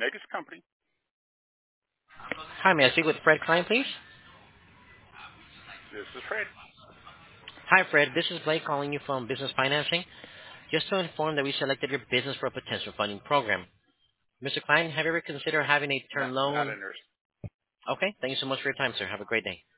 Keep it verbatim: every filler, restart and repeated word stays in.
Negus Company. Hi, may I speak with Fred Klein, please? This is Fred. Hi, Fred. This is Blake calling you from Business Financing. Just to inform that we selected your business for a potential funding program. Mister Klein, have you ever considered having a term Not, not loan? interested. Okay, thank you so much for your time, sir. Have a great day.